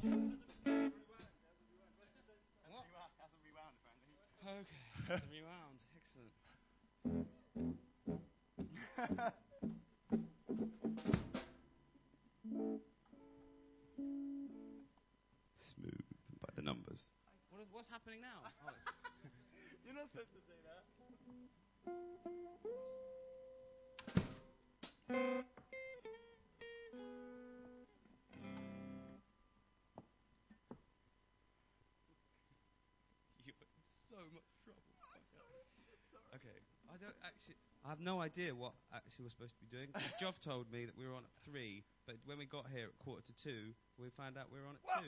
Okay, rewound. Excellent. Smooth by the numbers. What's happening now? Oh, You're not supposed to say that. You're in so much trouble. Okay, I have no idea what actually we're supposed to be doing. Geoff told me that we were on at 3, but when we got here at 1:45, we found out we were on at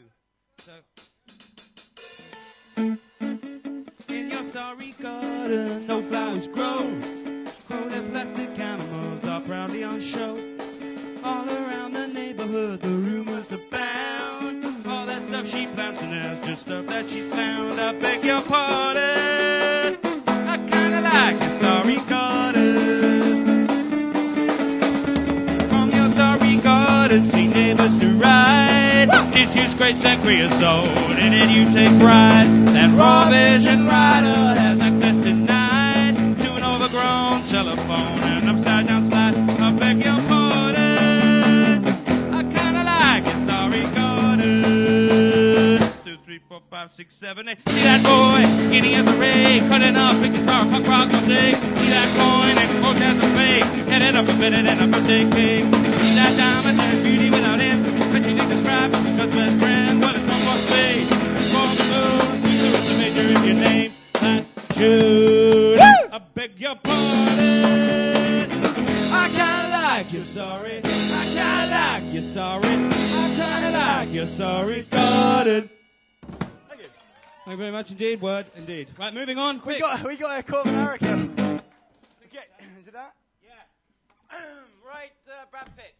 2. So, in your sorry garden, no flowers grow. Crowded plastic animals are proudly on show. All around the neighborhood, the rumors abound. All that stuff she plants and there's just stuff that she's found. I beg your pardon. I kinda like your sorry garden. From your sorry garden, see neighbors to ride. Disused crates and creosote, in it you take pride. That raw vision rider has access denied to an overgrown telephone and upside down slide. I beg your pardon. I kinda like your sorry garden. 2, 3, 4, 5, 6, 7, 8. See that boy, skinny as a ray, cutting up, picking star, punk rock mosaic. See that coin, and cold as a fake, headed up a minute and a birthday cake. See that diamond, and beauty without end. But you need to describe it because best friend. What is from what space? For the moon, there is a major in your name. That Jude. I beg your pardon. I kinda like you, sorry. I kinda like you, sorry. I kinda like you, sorry garden. Thank you. Thank you very much indeed. Word indeed. Right, moving on. We Quick. got a Court of America. Okay, is it that? yeah. Right, Brad Pitt.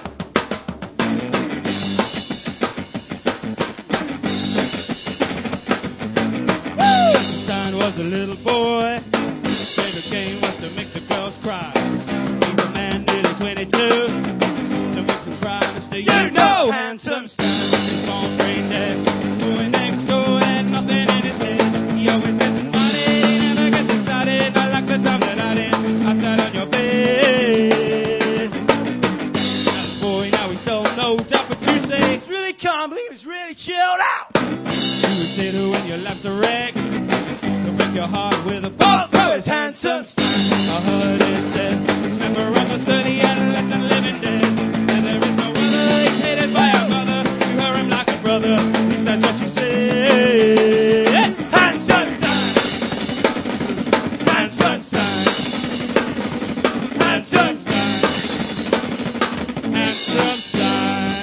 Einstein was a little boy. His favorite game was to make the girls cry. He's a man nearly 22. Still makes them cry, Mr. You know, handsome Stan. He's on brain dead. Doing next door and nothing in his head. He always gets money, never gets excited. I like the time that I didn't. I sat on your bed. That boy, now he's dull, no doubt, but you say it's really calm, but he was really chilled out. You would say to when your life's a wreck. Break your heart with a bullet through his handsome Stan. I heard it said, remember on the 30 adolescent living dead. And there is no other, he's hated by our mother. You heard him like a brother, at least that's what you say. Handsome Stan. Handsome Stan. Handsome Stan. Handsome Stan.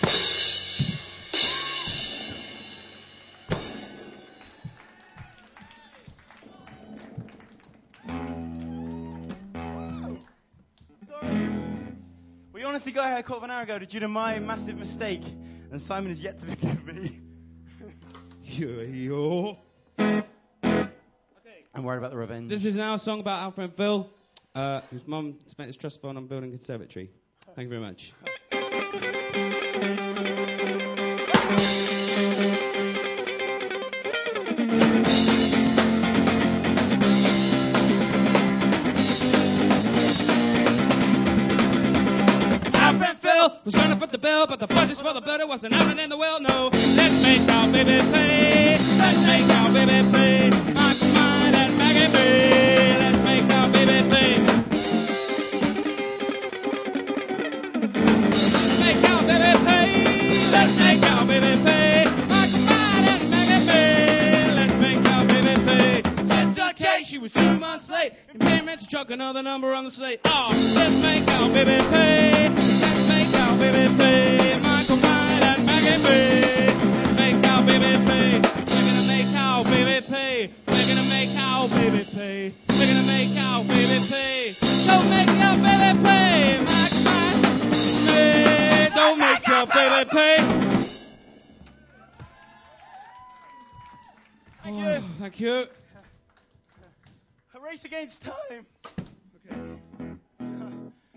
We honestly got here a quarter of an hour ago due to my massive mistake, and Simon is yet to forgive me. Yo. I'm worried about the revenge. This is now a song about Alfred Phil, whose mum spent his trust fund on building a conservatory. Thank you very much. Alfred Phil was gonna foot the bill, but the budget for the builder wasn't happening in the well. No, let's make our baby play. Let's make our baby play. Michael Mine and Maggie May. Let's make our baby play. Make our baby play. Let's make our baby play. Michael Mine and Maggie May. Let's make our baby play. Sister Kate, she was 2 months late. And payments chuck another number on the slate. Oh, let's make our baby play. Let's make our baby play. Michael Mine and Maggie May. Let's make our baby play. We're gonna make our baby pay. We're gonna make our baby pay. We're gonna make our baby pay. Don't make your baby pay. Michael Mine. Hey, don't make your baby pay. Thank you. Thank you. A race against time. Okay.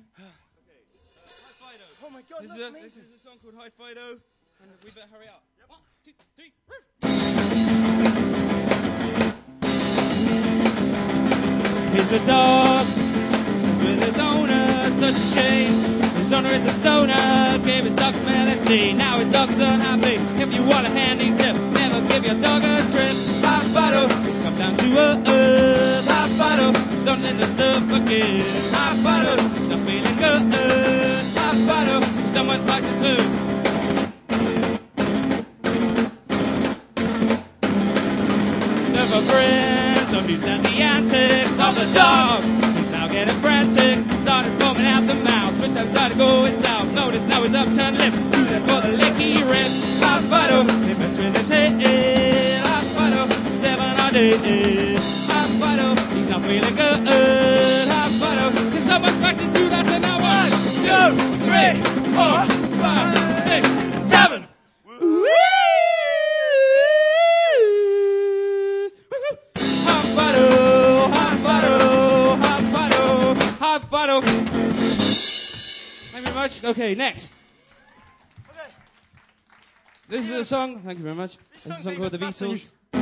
Oh my God, This look, is a amazing. song called High Fido, and we better hurry up. Yep. dog with his owner. Such a shame. His owner is a stoner. Gave his dog some LSD. Now his dog's unhappy. If you want a handy tip, never give your dog a trip. Hot bottle. It's come down to a hot bottle. Something to suffocate. Hot bottle. It's not feeling good. Hot bottle. Someone's like this food. Never friends. Don't understand the antics of the dog. He's now getting frantic. Started foaming out the mouth. Which time started going south. Notice now his upturned lip. Do that for the licky wrist. Hot bottle. They mess with his head. Hot bottle. 7 all day. Hot bottle. He's not feeling good. Hot bottle. Can someone crack this dude? I said now 1, 2, 3, 4, 5, 6, 7. Hot bottle. Hot bottle. Hot bottle. Hot bottle. Thank you very much. Okay, next. Okay. This is a song. Thank you very much. This is a song called The Beatles. You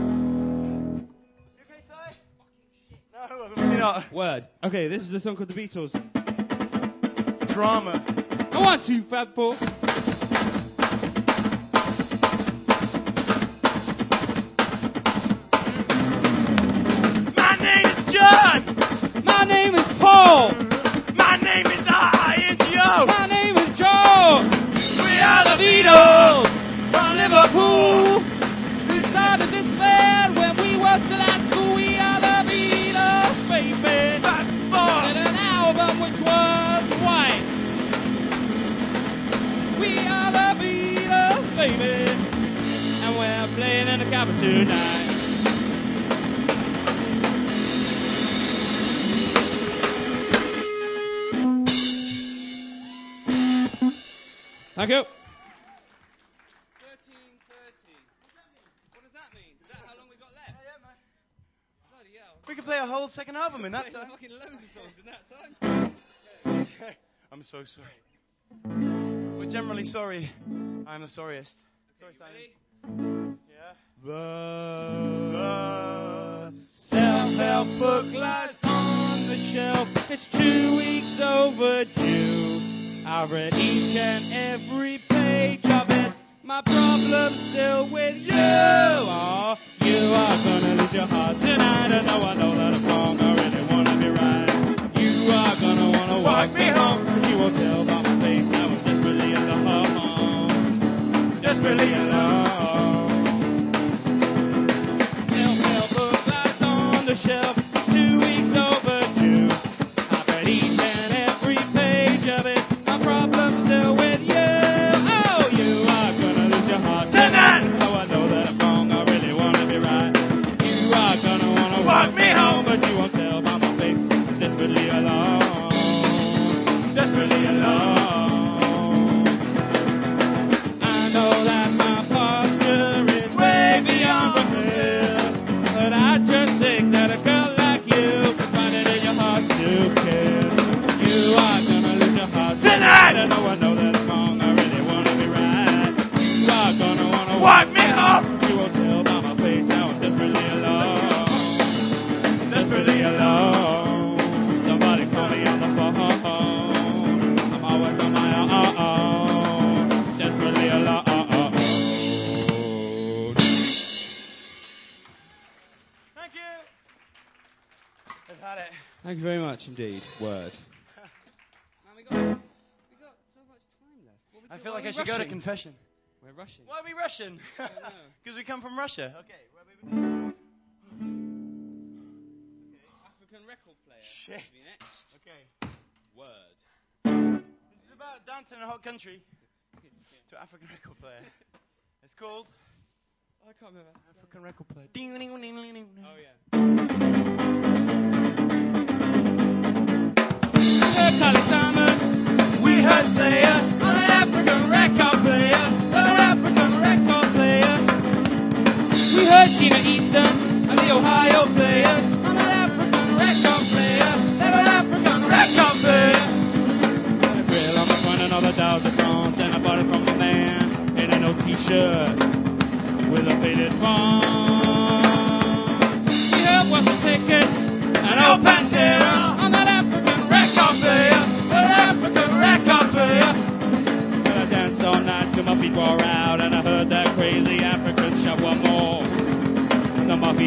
okay, Si? No, really not. Word. Okay, this is a song called The Beatles. Drama. 1, 2, 3, 4. My name is John. My name is Paul. My name is I-N-G-O. My name is Joe. We are the Beatles Beatles. from Liverpool. We started this band when we were still at school. We are the Beatles, baby. Did an album which was white. We are the Beatles, baby. And we're playing in the cabin tonight. Thank you. 13:30. What does that mean? Is that how long we got left? Bloody hell. We could play a whole second album in that Played time. fucking loads of songs in that time. I'm so sorry. We're generally sorry. I'm the sorriest. Sorry, Simon. Ready? Yeah. The self-help book lies on the shelf. It's 2 weeks overdue. I've read each and every page of it. My problem's still with you. Oh, you are gonna lose your heart tonight. I know that I'm wrong. I really wanna be right. You are gonna wanna walk me home. You won't tell by my face. I was desperately alone. Desperately alone. Self-help book lies on the shelf. 2 weeks overdue. I've read each and every page of it. My problem's still with you. Oh, you are gonna lose your heart tonight. Oh, I know that I'm wrong. I really wanna be right. You are gonna wanna walk me home, but you won't tell by my face. I'm desperately alone. Desperately alone. I know that my posture is way beyond repair, but I just think that a girl like you can find it in your heart to care. You are gonna lose your heart tonight. I know that I'm wrong. I really wanna be right. You are gonna wanna walk me home. You won't tell by my face how I'm desperately alone. Desperately alone. Somebody call me on the phone. I'm always on my own. Desperately alone. Thank you. I've had it. Thank you very much indeed. Word. Man, we got so much time left. What we I do- feel why like are I we should go to rushing? confession. We're rushing. Why are we rushing? I don't know. Because we come from Russia. Okay. Where we African record player. Shit. To be next. Okay. Word. This is about dancing in a hot country to an African record player. It's called I can't remember. African record player. Oh yeah. Heard Carly Simon. We heard Slayer. I'm an African record player. I'm an African record player. We heard Sheena Easton and the Ohio players. I'm an African record player. They're an African record player. Got a grill on the front and all the dogs are France, and I bought it from the man in an old t-shirt with a faded font. We heard Washington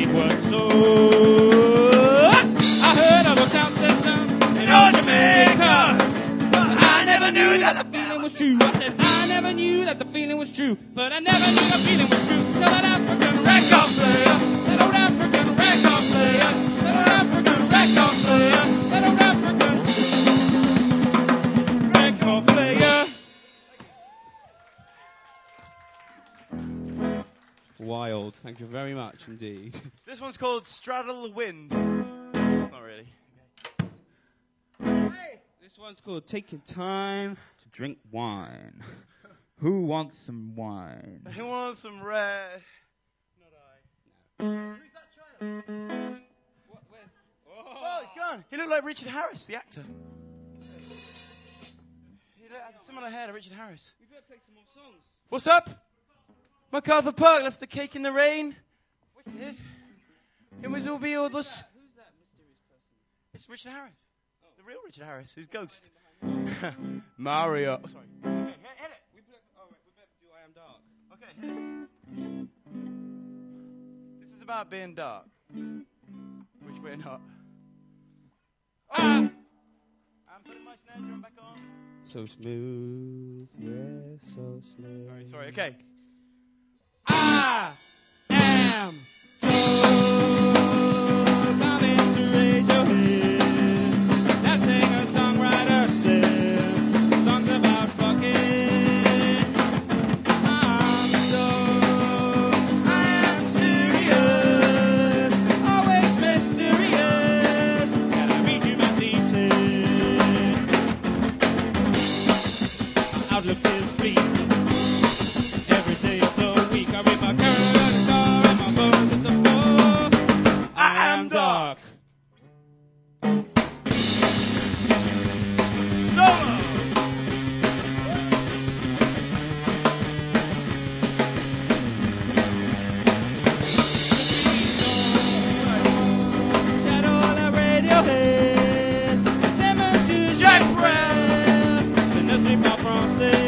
it was so. I heard of a sound system in old Jamaica, but I never knew that the feeling was true. I said I never knew that the feeling was true, but I never knew the feeling was true. Till that African record player, that old African record player, that old African record player, that old African record player. Wild. Thank you very much indeed. This one's called Straddle the Wind. It's not really. Hey. This one's called Taking Time to Drink Wine. Who wants some wine? Who wants some red? Not I. No. Who's that child? What? Where? Oh, he's gone. He looked like Richard Harris, the actor. He had similar hair to Richard Harris. We better play some more songs. What's up? MacArthur Park left the cake in the rain. Wicked. It was all be all this. Who's that mysterious person? It's Richard Harris. Oh. The real Richard Harris, who's Ghost. Mario. Oh, sorry. Okay, hit it. We better do I Am Dark. Okay, hit it. This is about being dark. Which we're not. I'm putting my snare drum back on. So smooth, yeah, so smooth. Sorry, okay. I am coming to Radiohead. That singer-songwriter said songs about fucking. I am serious, always mysterious. Gotta read you my thesis. My outlook is bleak. Every day of the week, I read my character and my birds at the floor. I am dark. Solo! Shadow la Radiohead, c'est Monsieur Jacques Brel, je ne suis pas français.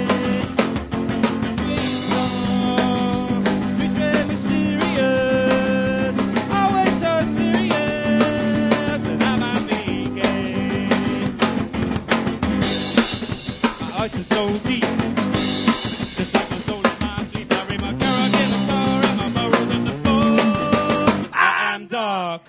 So deep, just like the soul of my sleep. I read my carrot in the car and my burrows in the floor. I am dark.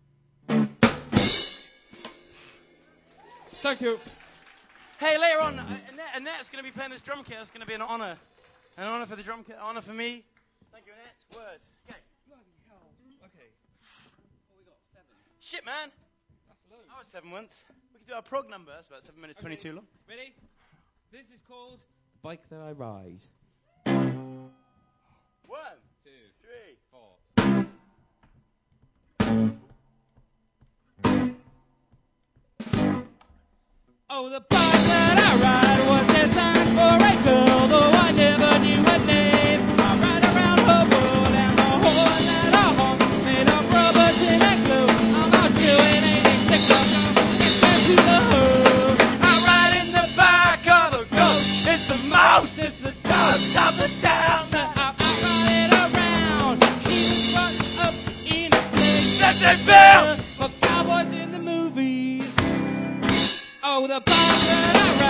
Thank you. Hey, later on, Annette's going to be playing this drum kit. It's going to be an honour. An honour for the drum kit, honour for me. Thank you, Annette. Word. Okay. Bloody hell. Okay. What we got? 7. Shit, man. That's low. I was 7 once. We can do our prog number. It's about 7 minutes 22 long. Ready? This is called The Bike That I Ride. 1, 2, 3, 4. Oh, the bike that I ride was designed for a girl, though I never knew her name. I ride around her world, and the horn that I honk made of rubber, tin, and glue. I'm out chewing 86 of them, into the hood. I ride in the back of a ghost. It's the most, it's the dust of the town that I'm riding around. She was brought up in a place that they built for cowboys in the movies. Oh, the bike that I ride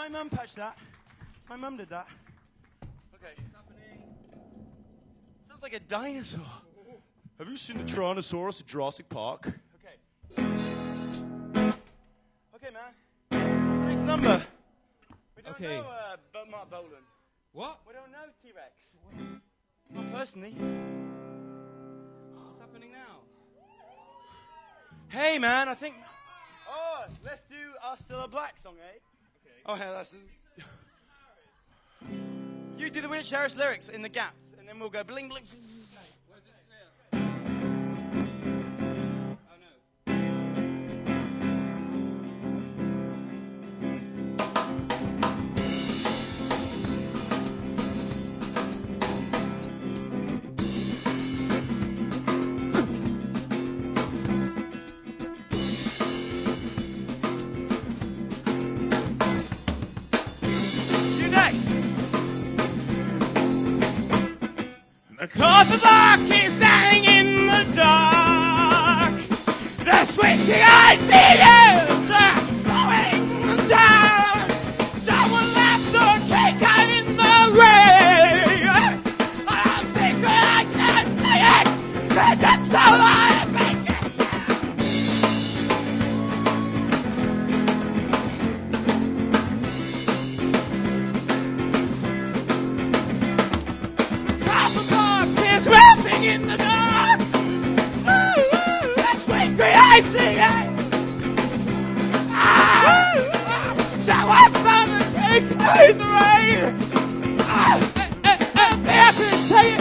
My mum patched that. My mum did that. Okay. What's happening? Sounds like a dinosaur. Have you seen the Tyrannosaurus at Jurassic Park? Okay. Okay, man. What's the next number? We don't Okay. know Mark Bolan. What? We don't know T-Rex. Not personally. What's happening now? Hey, man, I think... Oh, let's do our Still a Black song, eh? Okay. Oh, hell, that's... You do the Rich Harris lyrics in the gaps, and then we'll go bling, bling. Well, just oh no. You next. The coffee bar keeps standing in the dark. The switching ICUs are going down. Someone left the cake out in the rain. I don't think that I can say it. That's all I make it. Coffee bar is melting in the dark. That's when the ICA. So I found the cake in the rain. They have to tell you.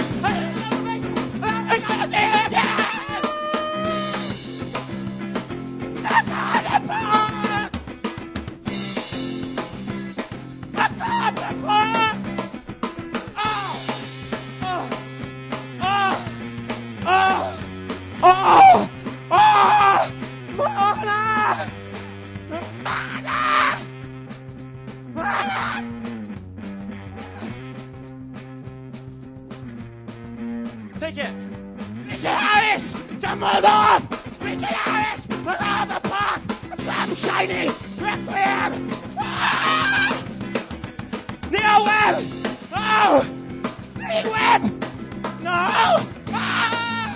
Take it. Richard Harris, Dumbledore! Richard Harris, Ronaldo Park, Sam Shiny, Requiem! Ah! Neil Webb! No! Lee Webb! No! Ah!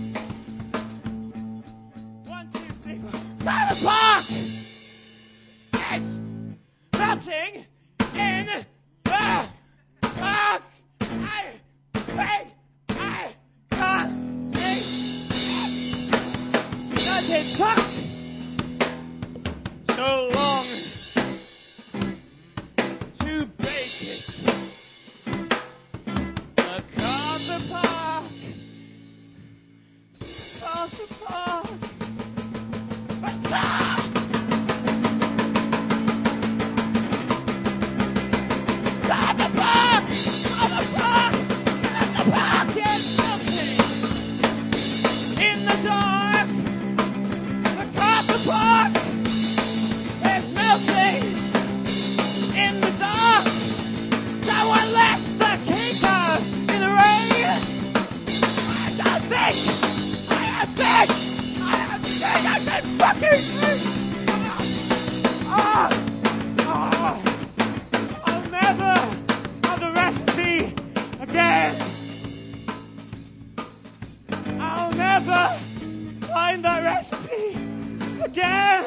1, 2, 3, 4. Tyler Park is melting in the park! I can't take it! Does it suck? So long to bake it. MacArthur Park. MacArthur Park. MacArthur Park. MacArthur Park. MacArthur Park is melting in the dark. MacArthur Park is melting in the dark. Someone left the kicker in the rain. I don't think I can fucking think. I'll never have the recipe again. I'll never find that recipe again.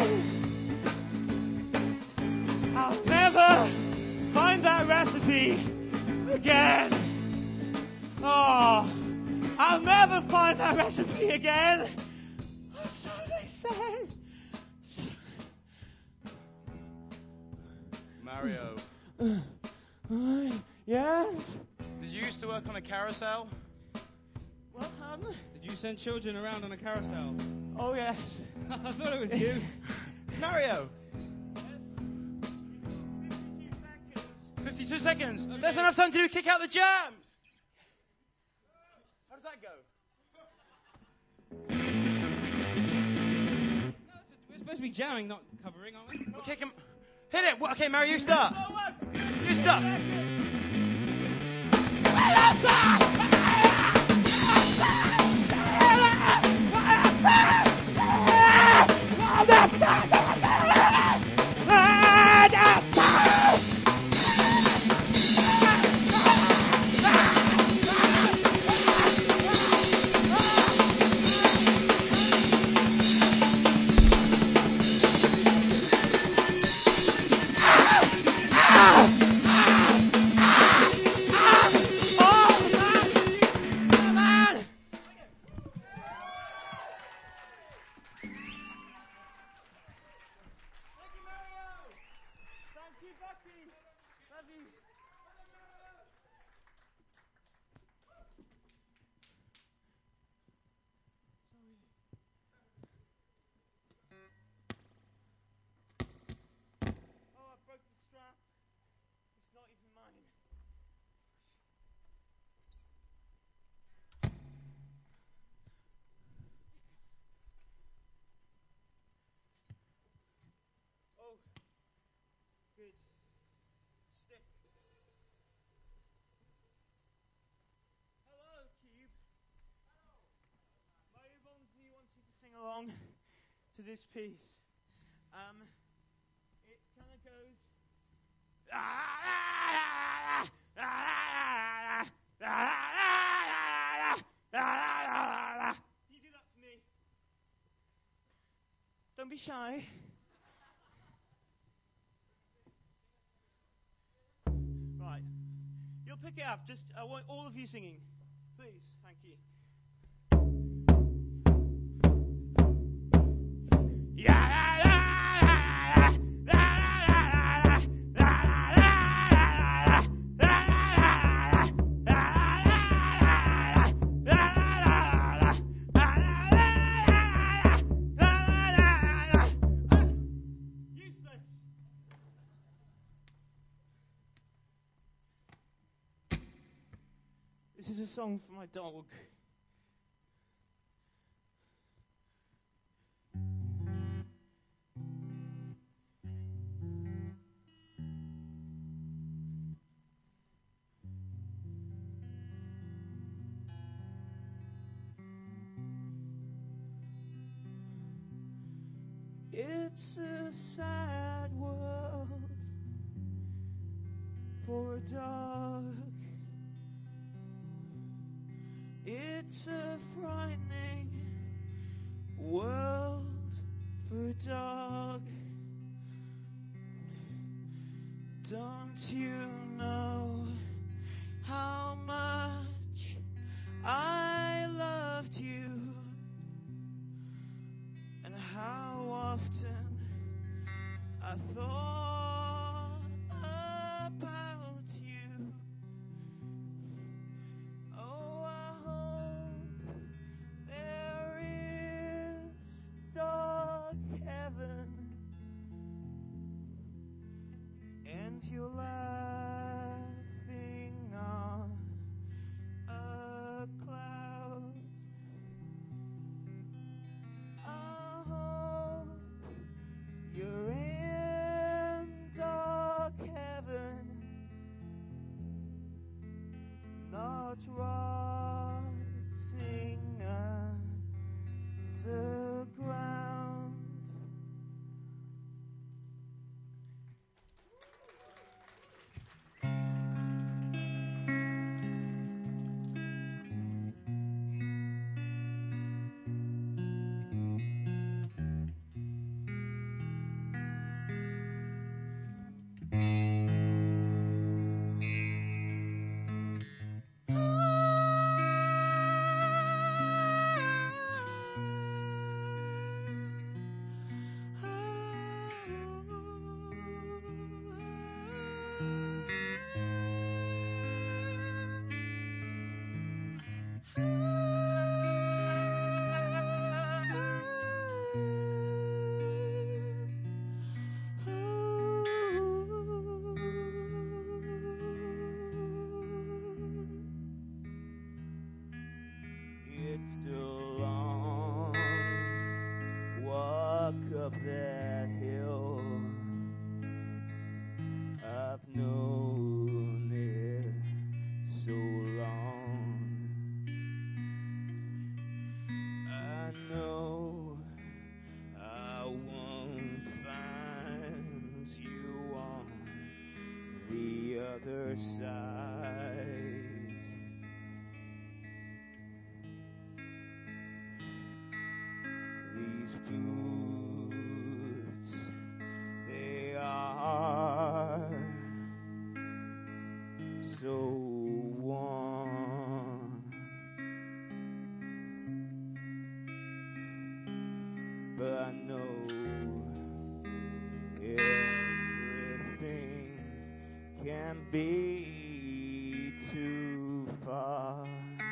I'll never find that recipe again. Oh, I'll never find that recipe again. So they say. Mario, Yes? did you used to work on a carousel? What happened? Did you send children around on a carousel? Oh, yes. I thought it was you. It's Mario. 52 seconds. Okay. There's enough time to kick out the jams. How does that go? No, we're supposed to be jamming, not covering, aren't we? We'll kick him. Hit it. Okay, Mario, you start. You start. along to this piece. It kind of goes. Can you do that for me? Don't be shy. Right. You'll pick it up. Just I want all of you singing. Please. Thank you. This is a song for my dog. It's a sad world for a dog. It's a frightening world for a dog. Don't you know how much I loved you and how often I thought about you? Oh, I hope there is dog heaven and you're laughing on a cloud. I hope you're in dog heaven, not rotting underground. It's a long walk up that hill. I've known it so long. I know I won't find you on the other side. These boots, they are so warm, but I know everything can be too far,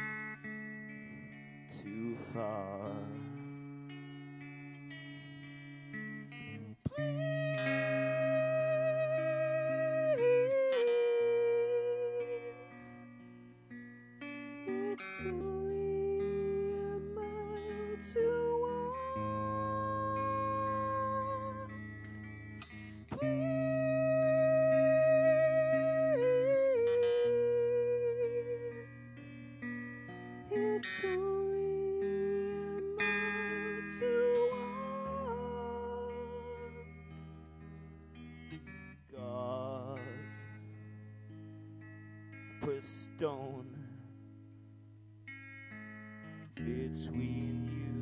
too far. It's only a mile to walk. Please stone between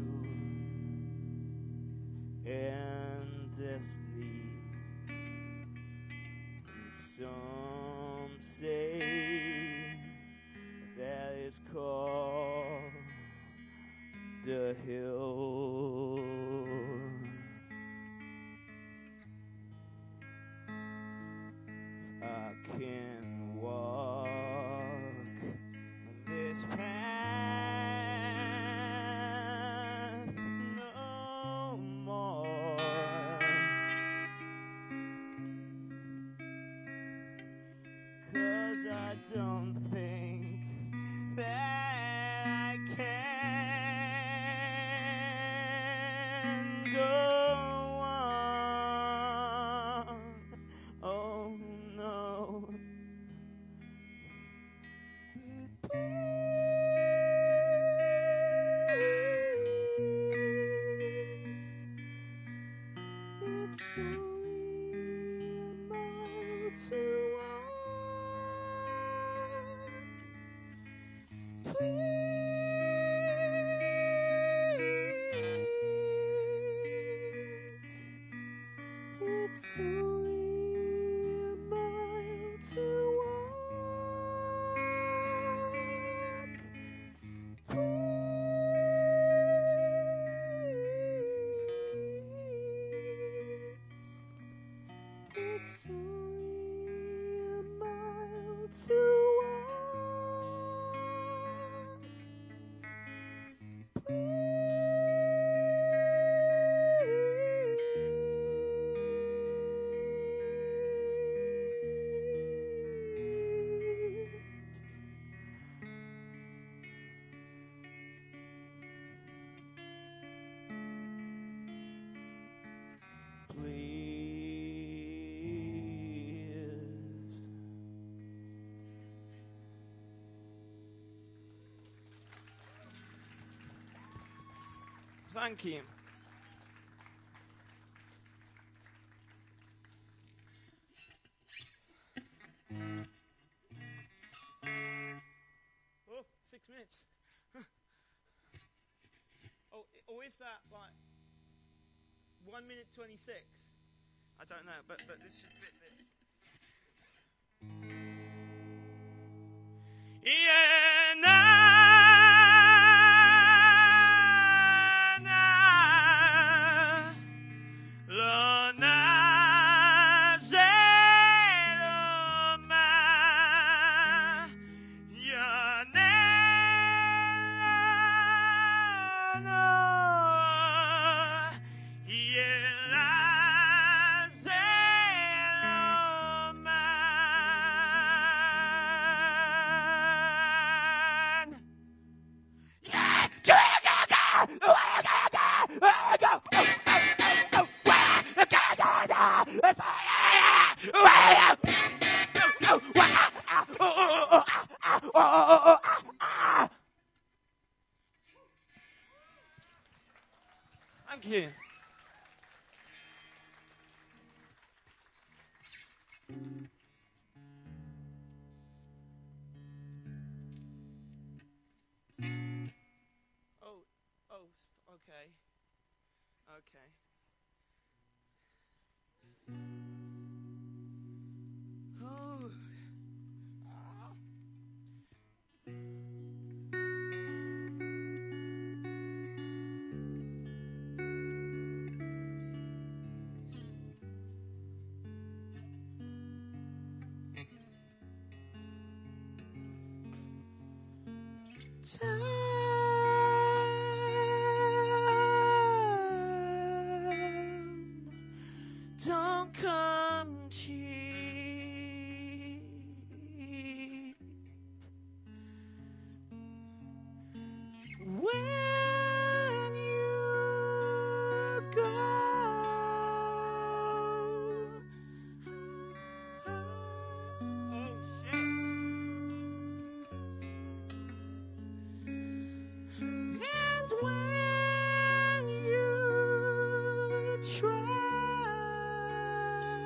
you and destiny. Some say that is called the hill. I can walk this path no more, 'cause I don't think that I can go on. Oh no. But please, it's only a mile to walk. Please, it's only a mile to walk. Please, it's only a mile to walk. Thank you. Oh, 6 minutes. Or is that like 1 minute 26? I don't know, but this should fit this. Yeah, lo nazero ma ya no yela zero man yeah Thank you. Okay. Okay. Oh. Don't come cheap. When you go, oh shit. And when you try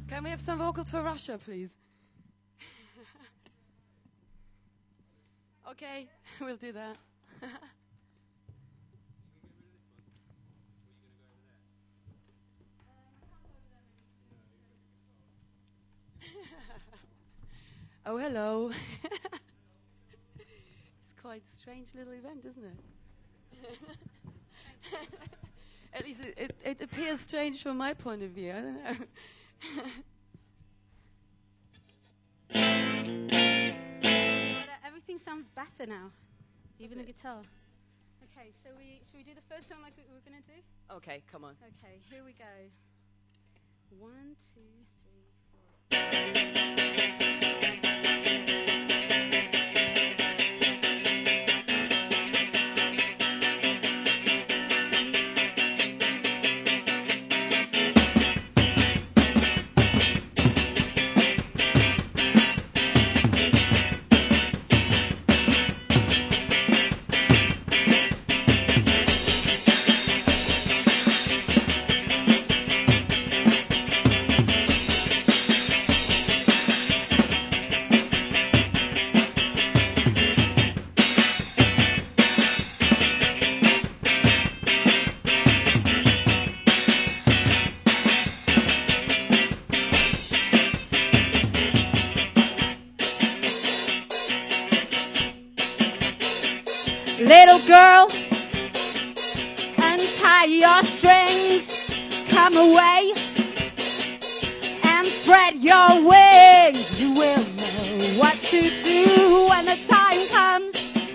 Can we have some vocals for Russia, please? Okay, we'll do that. Oh, hello. It's quite a strange little event, isn't it? At least it appears strange from my point of view. I don't know. Everything sounds better now, even the guitar. Okay, so should we do the first one like we were going to do? Okay, come on. Okay, here we go. 1, 2, 3, 4. Little girl, untie your strings, come away and spread your wings. You will know what to do when the time comes.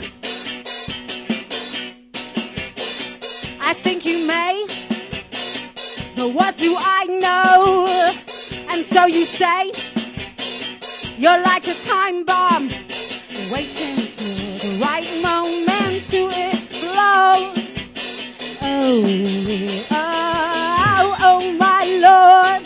I think you may, but what do I know? And so you say, you're like a time bomb, waiting for the right moment to explode. Oh, my Lord.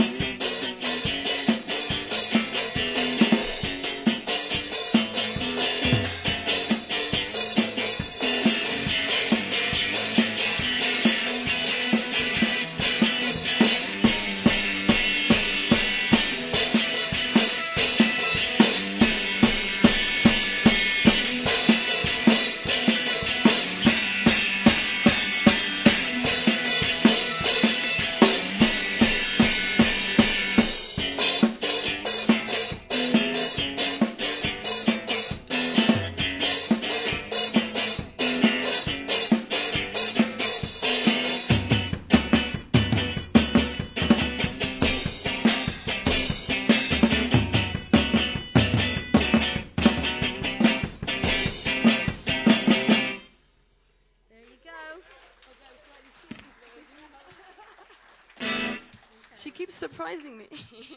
She keeps surprising me.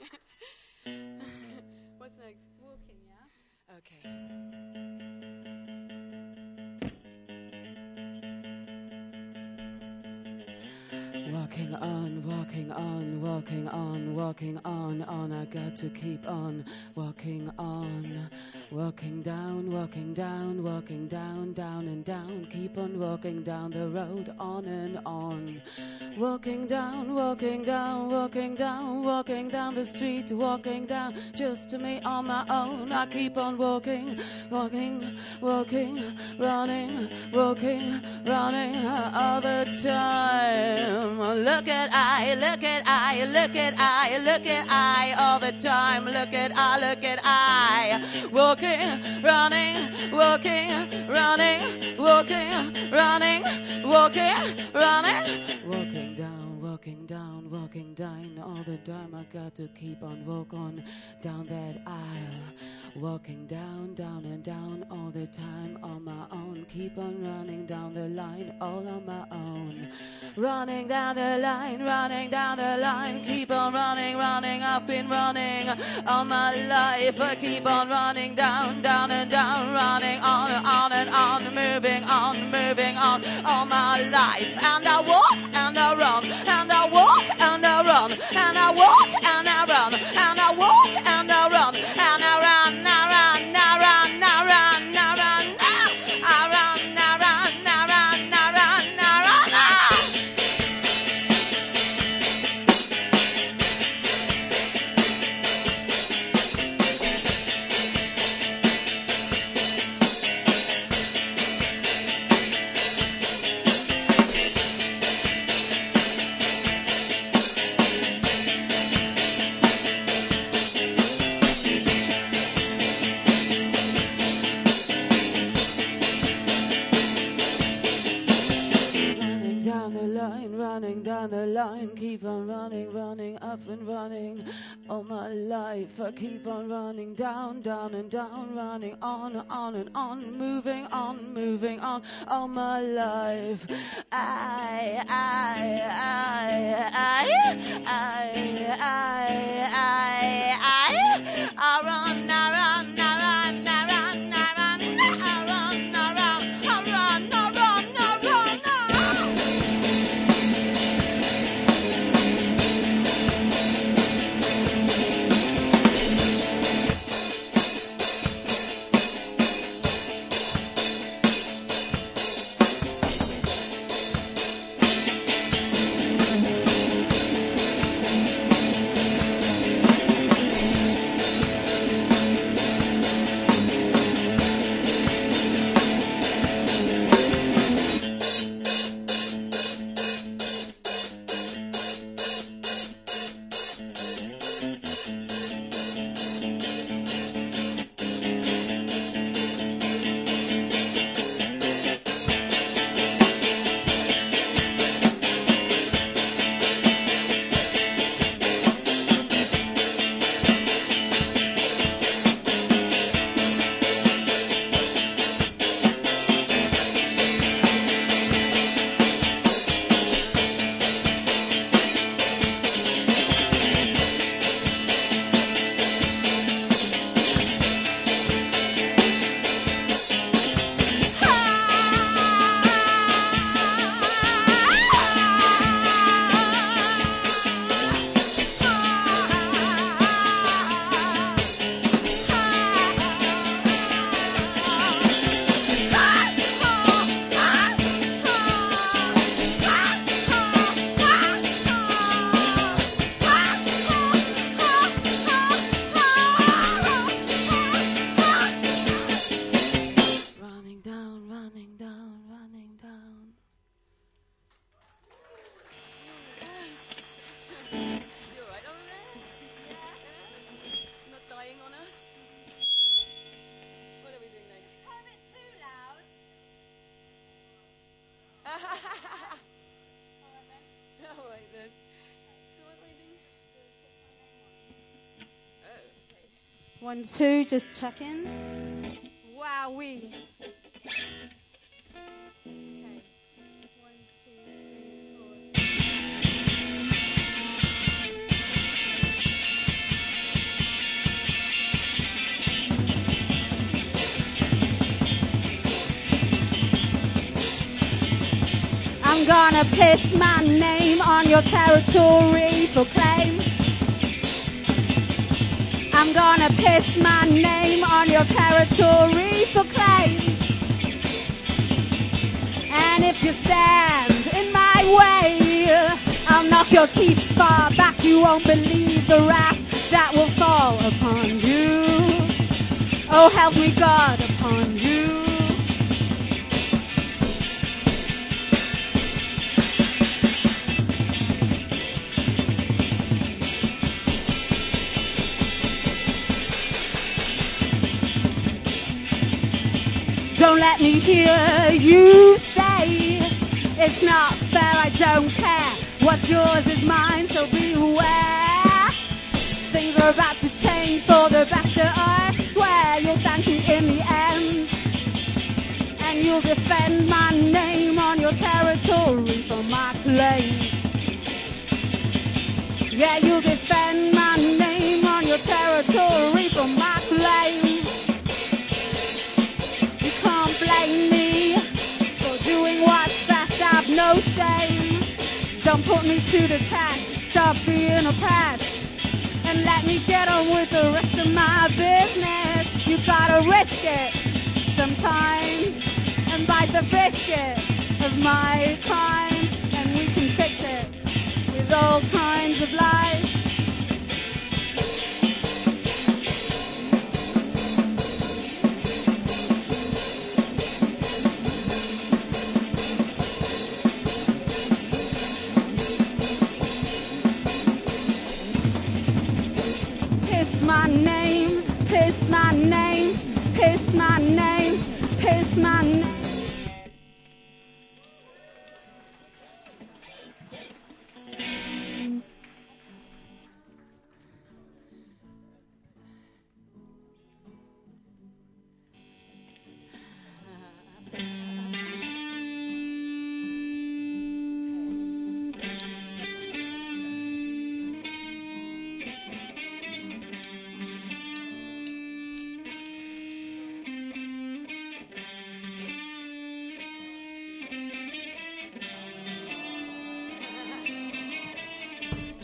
What's next? Walking, yeah? Okay. Walking on, walking on, walking on, walking on, I got to keep on walking on. Walking down, walking down, walking down, down and down, keep on walking down the road, on and on. Walking down, walking down, walking down, walking down the street, walking down just to me on my own. I keep on walking, walking, walking, running, walking, running all the time. Look at I, look at I, look at I, look at I all the time. Look at I, look at I. Walking, running, walking, running, walking, running, walking, running. Walking down all the time. I got to keep on walking down that aisle. Walking down, down and down all the time on my own. Keep on running down the line all on my own. Running down the line, running down the line. Keep on running, running. I've been running all my life. I keep on running down, down and down. Running on and on. Moving on all my life. And I walk and I run. And I walk and I run. And I walk and I run. And I walk and I run. And I run, I run, I run, I run, I run. I run, I run, I run, I run, I run. off and running. All my life I keep on running down, down and down, running on and on, moving on all my life. I run, all right then. So what are we doing? 1, 2, just check in. Wowee. Okay. 1, 2, 3, 4. I'm gonna piss my name on your territory for claim. I'm gonna piss my name on your territory for claim. And if you stand in my way, I'll knock your teeth far back. You won't believe the wrath that will fall upon you. Oh, help me God upon you. Don't let me hear you say it's not fair, I don't care. What's yours is mine, so beware. Things are about to change for the better, I swear. You'll thank me in the end. And you'll defend my name on your territory for my claim. Yeah, you'll defend my name on your territory for my claim. Blame me for doing what's best, I've no shame. Don't put me to the test, stop being a pest, and let me get on with the rest of my business. You gotta risk it sometimes, and bite the biscuit of my crimes, and we can fix it with all kinds of lies. My name, piss my name, piss my name, piss my name.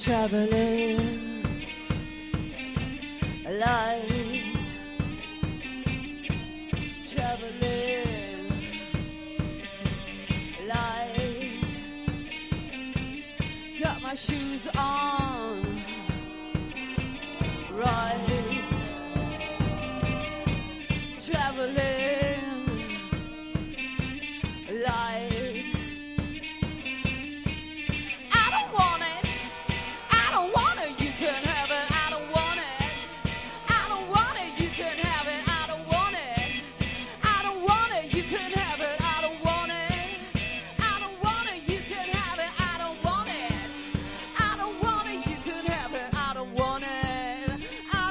traveling light, traveling light. Got my shoes on, right, traveling light. I don't want it. I don't want it. You can have it. I don't want it. I don't want it. You can have it. I don't want it. I don't want it. You can have it. I don't want it. I don't want it. You can have it. I don't want it. I don't want it. You can have it. I don't want it. I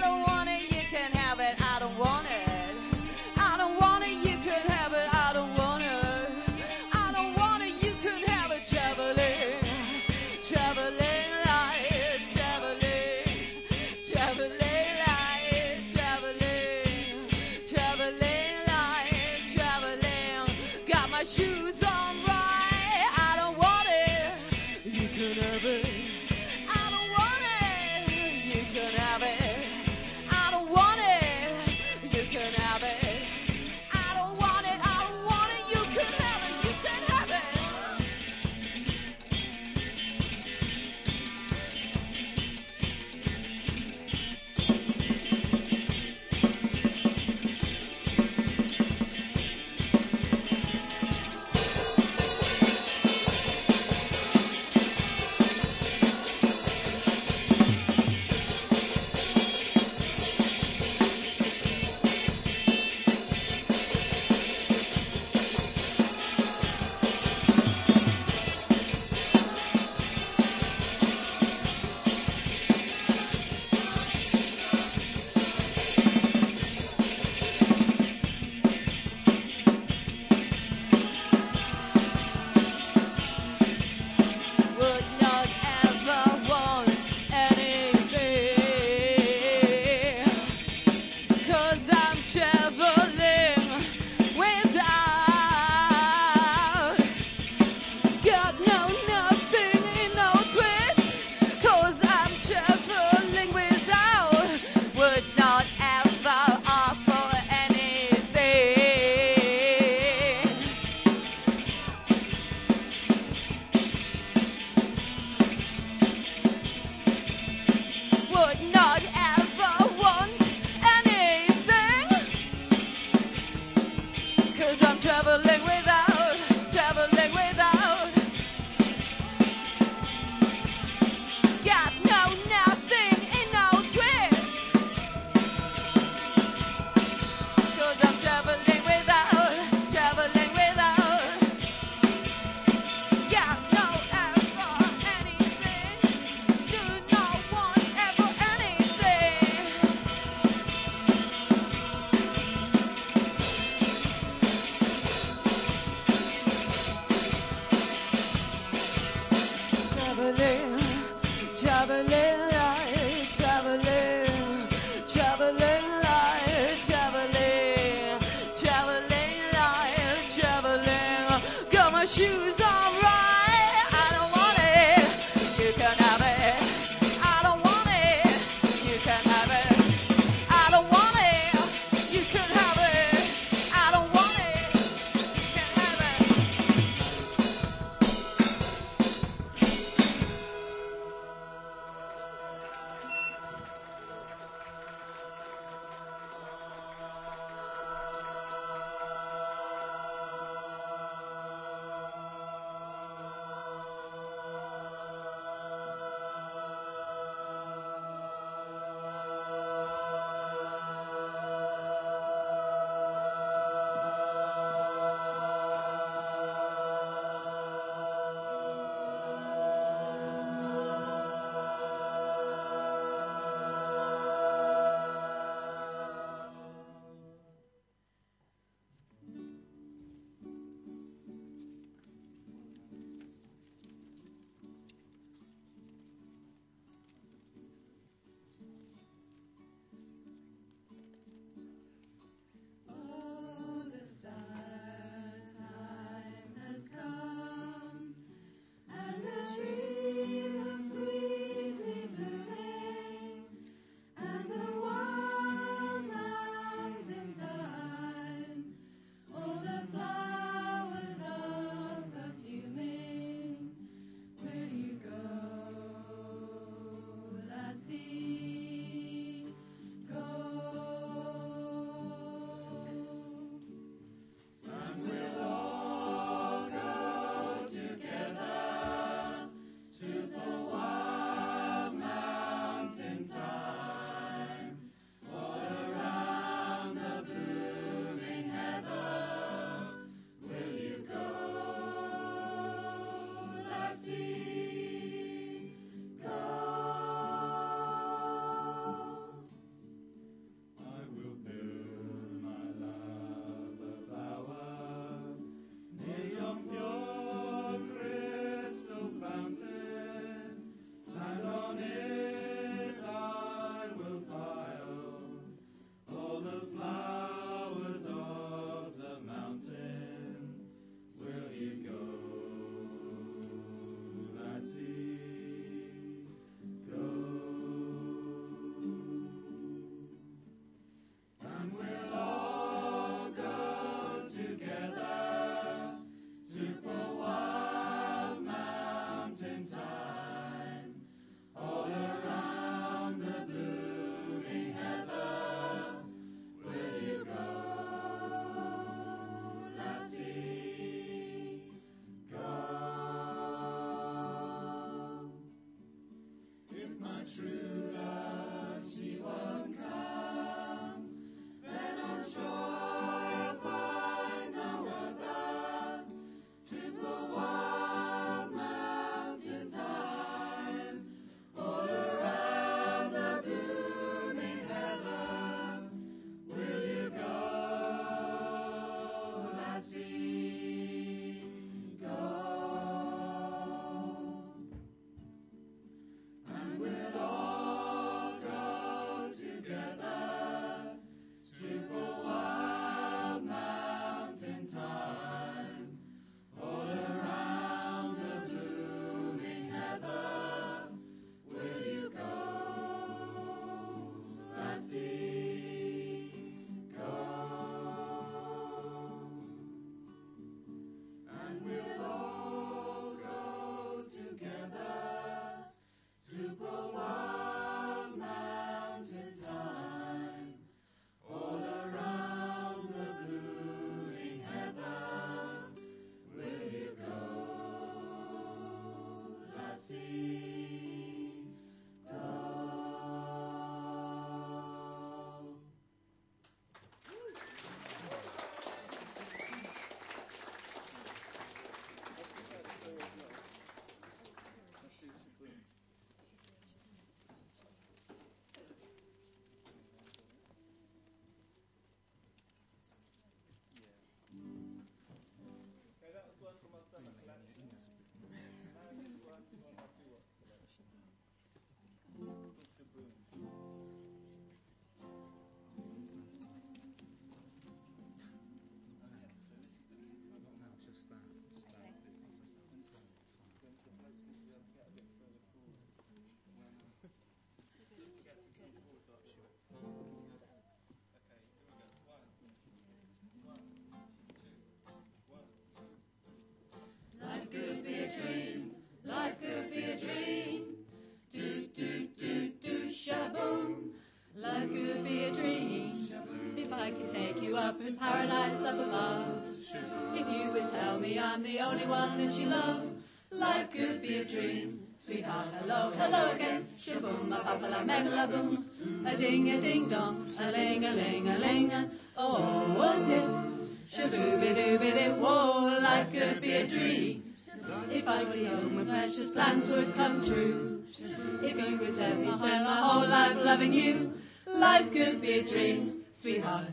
Life could be a dream if I could take you up in paradise up above. If you would tell me I'm the only one that you love. Life could be a dream. Sweetheart, hello, hello again. Shaboom, a papa, la men, la boom. A ding dong, a ling, a ling, a ling. Oh, oh, dear. Shabooby dooby doo. Whoa, life could be a dream. If I were home, my precious plans would come true. If you would let me spend my whole life loving you. Life could be a dream, sweetheart.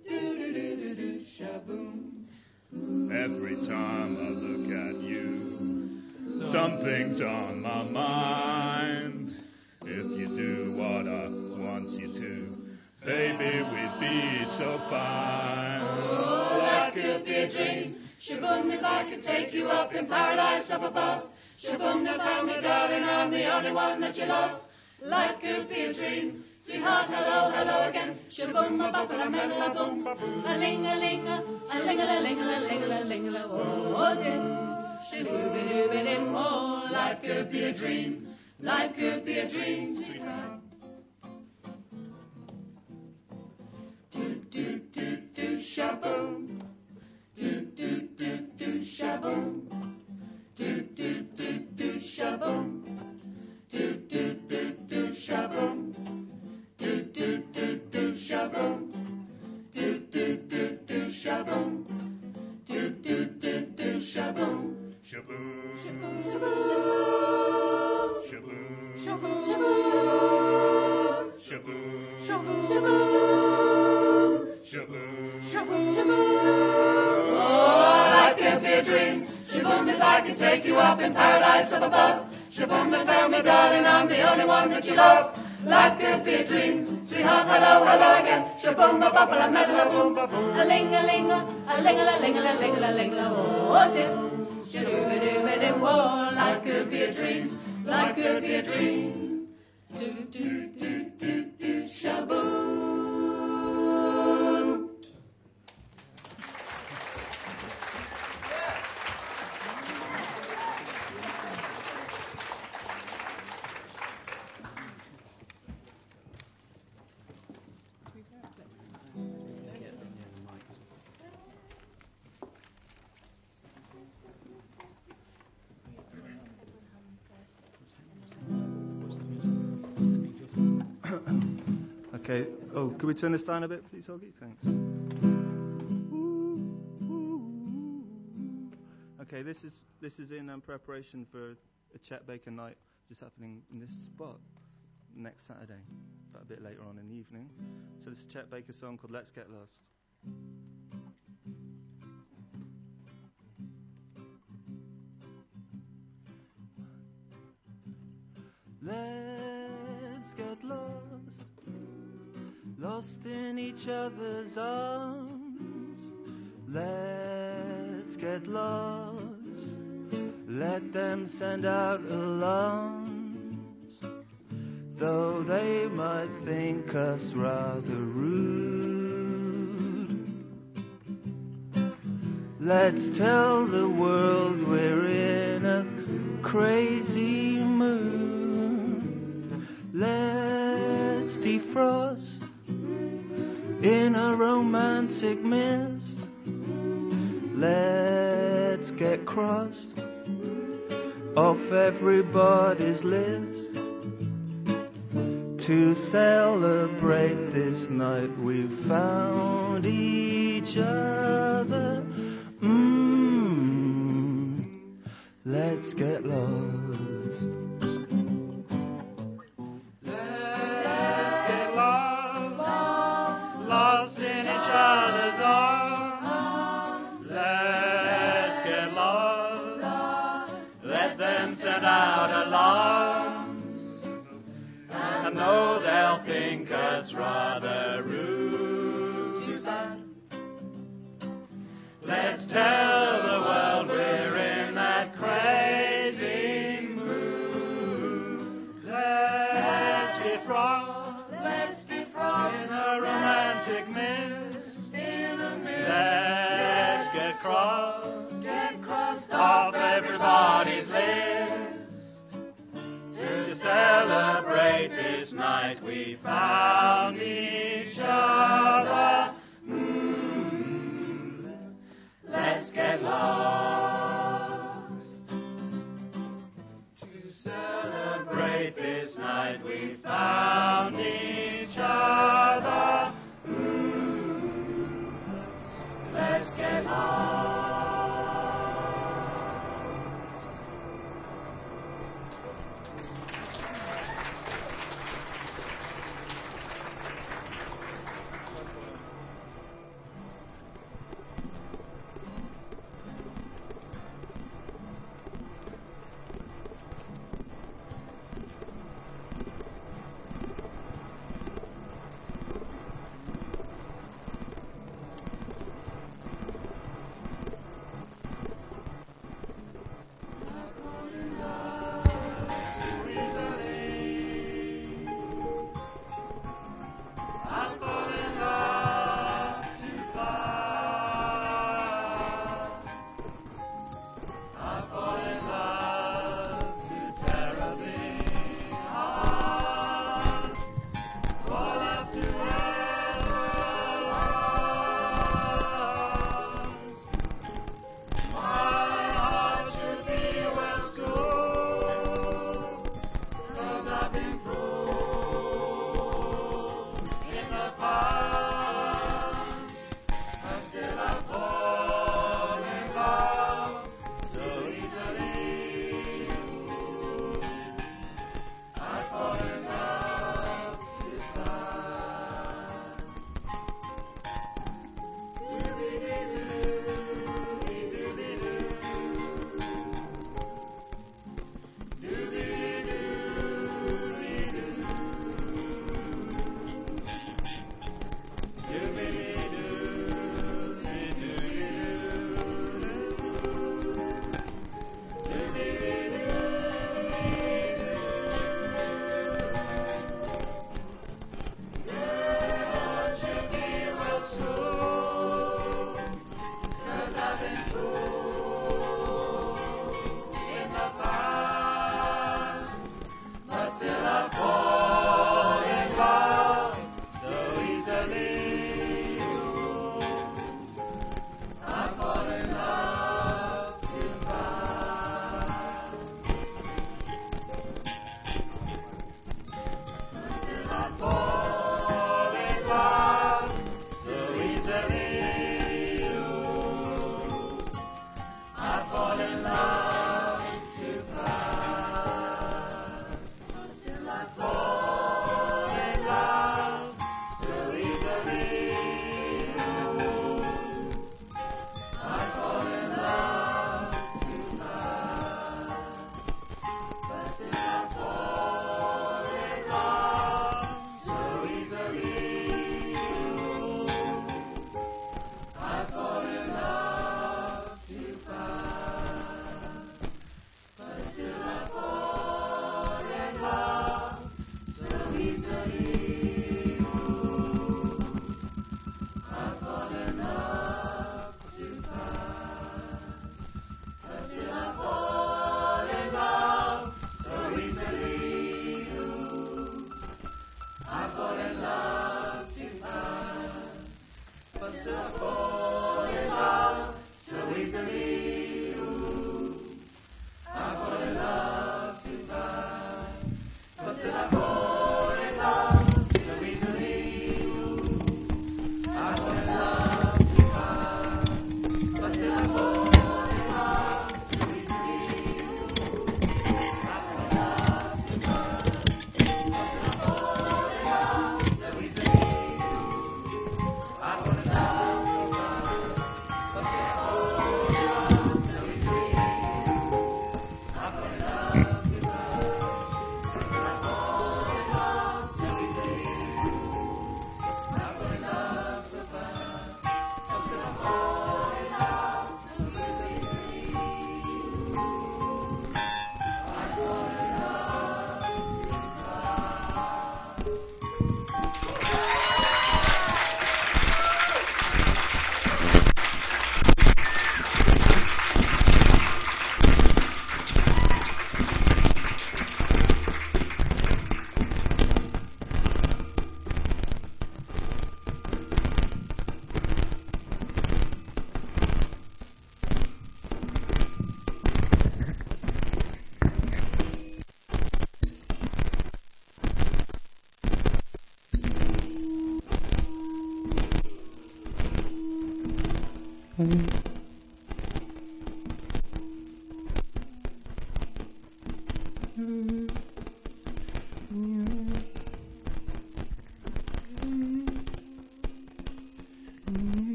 Every time I look at you, something's on my mind. If you do what I want you to, baby, we'd be so fine. Oh, life could be a dream. Shaboom, if I could take you up in paradise up above. Shaboom, now tell me, darling, I'm the only one that you love. Life could be a dream. Sweetheart, hello, hello again. Shaboom, a bubble, a medal, a boom. A ling, a ling, a ling, a ling, a ling, a ling, a oh, dear. Shabooby dooby doo. Oh, life could be a dream. Life could be a dream, sweetheart. Do, do, do, do, shaboom. Do, do, do, do, shaboom. Do, do, do, do, shaboom. Do, do, do, do, shaboom. Do, do, do, do, shaboom. Do, do, do, do, shaboom. Do, do, do, do, shaboom. Shaboom. Shaboom. Shaboom. Shaboom. Shaboom. Shaboom. Shaboom. Shaboom. Oh, life could be a dream. Shaboom, if I could take you up in paradise up above. Shaboom, now tell me, darling, I'm the only one that you love. Life could be a dream. Sweetheart, hello, hello again. Shaboom, a bubble, a medal, a boom. A ling, a ling, a ling, a ling, a ling, a ling, oh, dear. Shadooby dooby doo. Oh, life could be a dream. Life could be a dream. Do, do, do, do, do, shaboom. Okay. Oh, could we turn this down a bit, please, Augie? Thanks. Okay, this is in preparation for a Chet Baker night just happening in this spot next Saturday, but a bit later on in the evening. So this is a Chet Baker song called "Let's Get Lost." Let's get lost, lost in each other's arms. Let's get lost, let them send out alarms. Though they might think us rather rude, let's tell the world we're in a crazy mood. Let's defrost in a romantic mist. Let's get crossed off everybody's list. To celebrate this night we've found each other. Let's get lost. Lost in each other's arms. Let's get lost. Let them send out alarms. I know they'll think us rather rude. Too bad. Let's tell the world we're in that crazy mood. Let's defrost. In a romantic mist. Let's get crossed off everybody's list.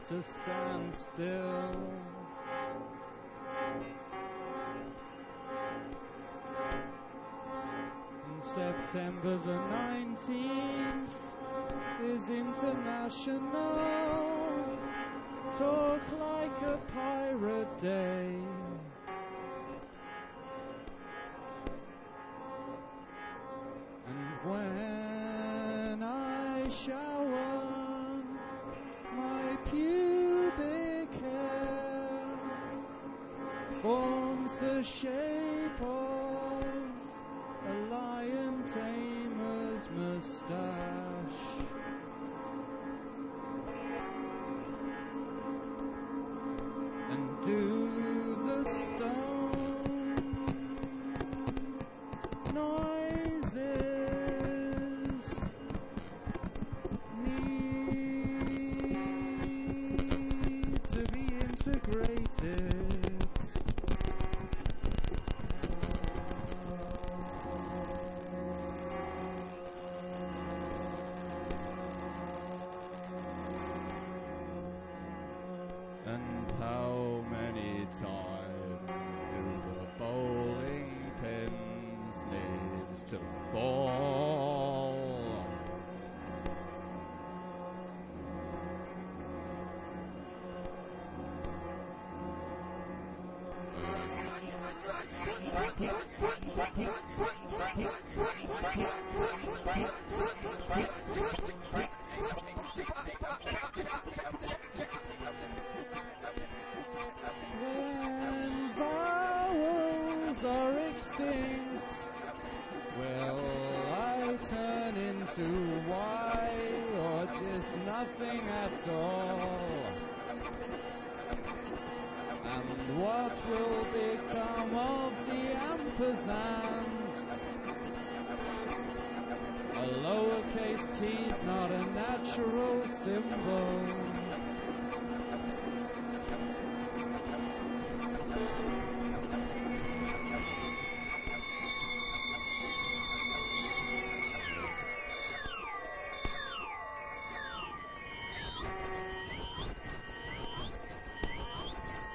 to stand still. And September the 19th is International Talk Like a Pirate Day. And when I shower, my pubic hair forms the shape of a lion tamer's moustache. And do the stone noises need to be integrated. And how many times do the bowling pins need to fall? When vowels are extinct, will I turn into Y or just nothing at all? And what will become of the ampersand?